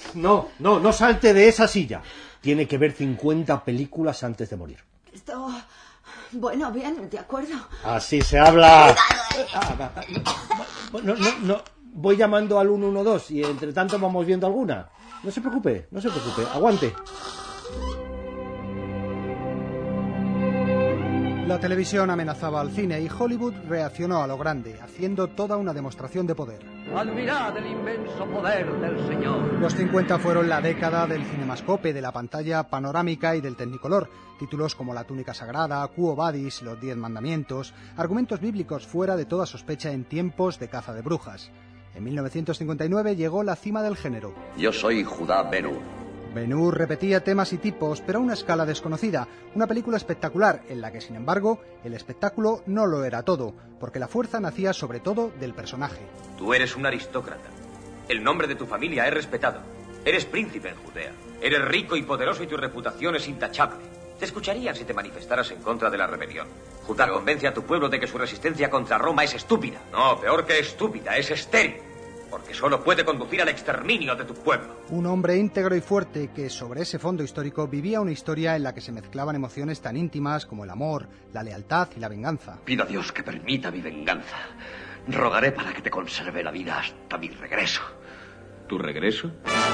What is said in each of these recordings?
No salte de esa silla. Tiene que ver 50 películas antes de morir. Esto... Bueno, bien, de acuerdo. Así se habla. No. Voy llamando al 112 y entre tanto vamos viendo alguna. No se preocupe. Aguante. La televisión amenazaba al cine y Hollywood reaccionó a lo grande, haciendo toda una demostración de poder. Admirad el inmenso poder del Señor. Los 50 fueron la década del cinemascope, de la pantalla panorámica y del Technicolor. Títulos como La túnica sagrada, Quo Vadis, Los 10 mandamientos, argumentos bíblicos fuera de toda sospecha en tiempos de caza de brujas. En 1959 llegó la cima del género. Yo soy Judá Ben-Hur. Ben-Hur repetía temas y tipos, pero a una escala desconocida. Una película espectacular, en la que, sin embargo, el espectáculo no lo era todo, porque la fuerza nacía sobre todo del personaje. Tú eres un aristócrata. El nombre de tu familia es respetado. Eres príncipe en Judea. Eres rico y poderoso y tu reputación es intachable. Te escucharían si te manifestaras en contra de la rebelión. Judá convence a tu pueblo de que su resistencia contra Roma es estúpida. No, peor que estúpida, es estéril. Porque solo puede conducir al exterminio de tu pueblo. Un hombre íntegro y fuerte que, sobre ese fondo histórico, vivía una historia en la que se mezclaban emociones tan íntimas como el amor, la lealtad y la venganza. Pido a Dios que permita mi venganza. Rogaré para que te conserve la vida hasta mi regreso. ¿Tu regreso?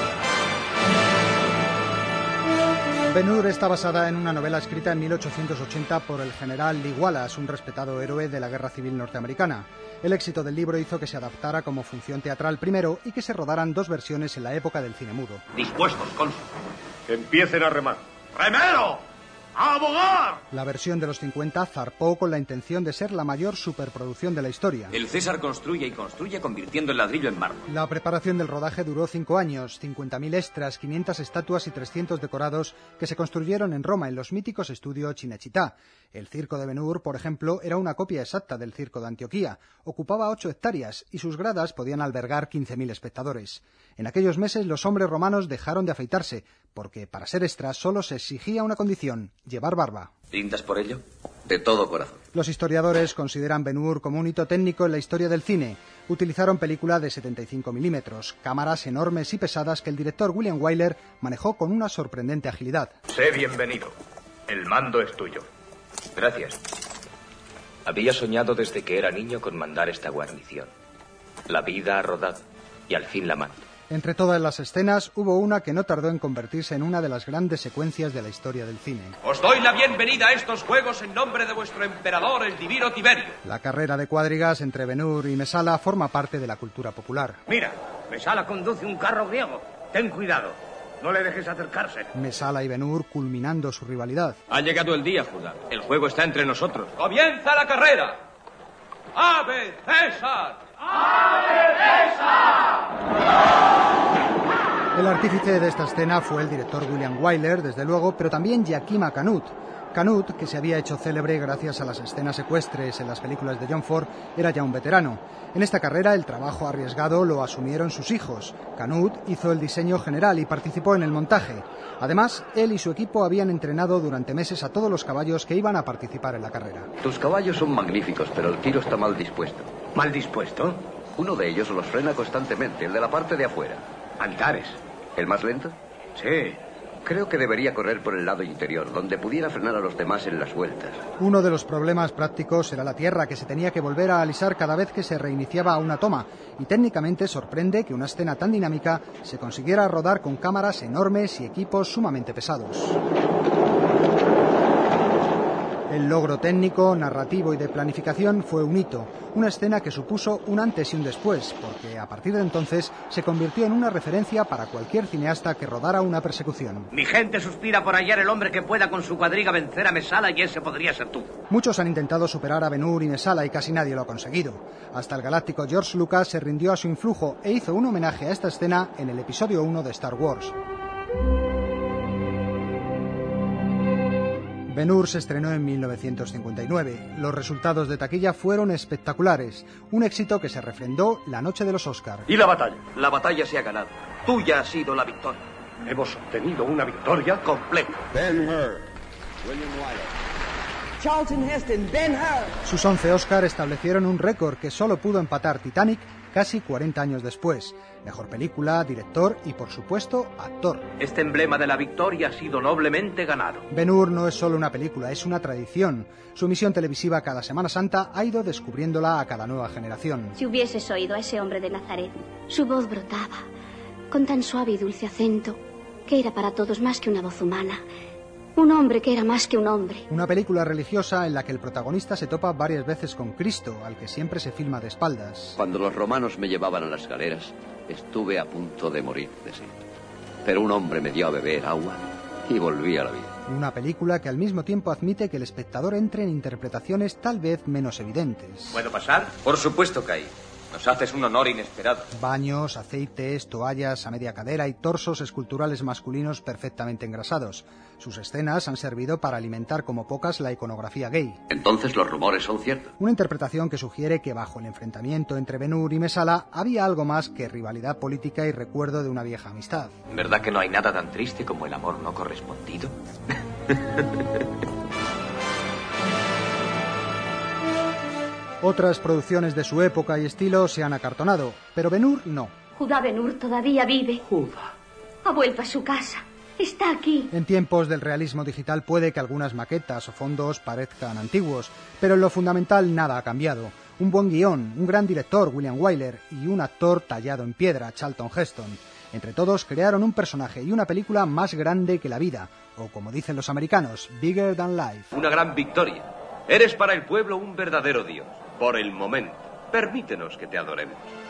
Ben-Hur está basada en una novela escrita en 1880 por el general Lee Wallace, un respetado héroe de la Guerra Civil norteamericana. El éxito del libro hizo que se adaptara como función teatral primero y que se rodaran 2 versiones en la época del cine mudo. Dispuestos, cónsul. Que empiecen a remar. ¡Remero! ¡A abogar! La versión de los 50 zarpó con la intención de ser la mayor superproducción de la historia. El César construye y construye convirtiendo el ladrillo en mármol. La preparación del rodaje duró 5 años, 50.000 extras, 500 estatuas y 300 decorados que se construyeron en Roma en los míticos estudios Cinecittà. El circo de Ben-Hur, por ejemplo, era una copia exacta del circo de Antioquía. Ocupaba 8 hectáreas y sus gradas podían albergar 15.000 espectadores. En aquellos meses los hombres romanos dejaron de afeitarse, porque para ser extras solo se exigía una condición: llevar barba. ¿Brindas por ello? De todo corazón. Los historiadores consideran Ben-Hur como un hito técnico en la historia del cine. Utilizaron película de 75 milímetros, cámaras enormes y pesadas que el director William Wyler manejó con una sorprendente agilidad. Sé bienvenido. El mando es tuyo. Gracias. Había soñado desde que era niño con mandar esta guarnición. La vida ha rodado y al fin la mando. Entre todas las escenas, hubo una que no tardó en convertirse en una de las grandes secuencias de la historia del cine. Os doy la bienvenida a estos juegos en nombre de vuestro emperador, el divino Tiberio. La carrera de cuadrigas entre Ben-Hur y Mesala forma parte de la cultura popular. Mira, Mesala conduce un carro griego. Ten cuidado. No le dejes acercarse. Mesala y Ben-Hur culminando su rivalidad. Ha llegado el día, Judá. El juego está entre nosotros. ¡Comienza la carrera! ¡Ave César! El artífice de esta escena fue el director William Wyler, desde luego, pero también Yakima Canut. Canut, que se había hecho célebre gracias a las escenas ecuestres en las películas de John Ford, era ya un veterano. En esta carrera el trabajo arriesgado lo asumieron sus hijos. Canut hizo el diseño general y participó en el montaje. Además, él y su equipo habían entrenado durante meses a todos los caballos que iban a participar en la carrera. Tus caballos son magníficos, pero el tiro está mal dispuesto. ¿Mal dispuesto? Uno de ellos los frena constantemente, el de la parte de afuera. Antares. ¿El más lento? Sí. Creo que debería correr por el lado interior, donde pudiera frenar a los demás en las vueltas. Uno de los problemas prácticos era la tierra, que se tenía que volver a alisar cada vez que se reiniciaba una toma, y técnicamente sorprende que una escena tan dinámica se consiguiera rodar con cámaras enormes y equipos sumamente pesados. El logro técnico, narrativo y de planificación fue un hito, una escena que supuso un antes y un después, porque a partir de entonces se convirtió en una referencia para cualquier cineasta que rodara una persecución. Mi gente suspira por hallar el hombre que pueda con su cuadriga vencer a Mesala, y ese podría ser tú. Muchos han intentado superar a Ben-Hur y Mesala y casi nadie lo ha conseguido. Hasta el galáctico George Lucas se rindió a su influjo e hizo un homenaje a esta escena en el episodio 1 de Star Wars. Ben-Hur se estrenó en 1959. Los resultados de taquilla fueron espectaculares, un éxito que se refrendó la noche de los Oscar. ¿Y la batalla? La batalla se ha ganado. Tuya ha sido la victoria. Hemos obtenido una victoria Completa. Ben-Hur, William Wyler. Charlton Heston, Ben-Hur. Sus 11 Oscar establecieron un récord que solo pudo empatar Titanic casi 40 años después. Mejor película, director y, por supuesto, actor. Este emblema de la victoria ha sido noblemente ganado. Ben-Hur no es solo una película, es una tradición. Su emisión televisiva cada Semana Santa ha ido descubriéndola a cada nueva generación. Si hubieses oído a ese hombre de Nazaret, su voz brotaba, con tan suave y dulce acento, que era para todos más que una voz humana. Un hombre que era más que un hombre. Una película religiosa en la que el protagonista se topa varias veces con Cristo, al que siempre se filma de espaldas. Cuando los romanos me llevaban a las galeras, estuve a punto de morir de sed. Pero un hombre me dio a beber agua y volví a la vida. Una película que al mismo tiempo admite que el espectador entre en interpretaciones tal vez menos evidentes. ¿Puedo pasar? Por supuesto, Kai. Nos haces un honor inesperado. Baños, aceites, toallas a media cadera y torsos esculturales masculinos perfectamente engrasados. Sus escenas han servido para alimentar como pocas la iconografía gay. Entonces los rumores son ciertos. Una interpretación que sugiere que bajo el enfrentamiento entre Ben-Hur y Messala había algo más que rivalidad política y recuerdo de una vieja amistad. ¿Verdad que no hay nada tan triste como el amor no correspondido? Otras producciones de su época y estilo se han acartonado, pero Ben-Hur no. Judá Ben-Hur todavía vive. Judá. Ha vuelto a su casa. Está aquí. En tiempos del realismo digital puede que algunas maquetas o fondos parezcan antiguos, pero en lo fundamental nada ha cambiado. Un buen guión, un gran director, William Wyler, y un actor tallado en piedra, Charlton Heston. Entre todos crearon un personaje y una película más grande que la vida, o como dicen los americanos, bigger than life. Una gran victoria. Eres para el pueblo un verdadero dios. Por el momento, permítenos que te adoremos.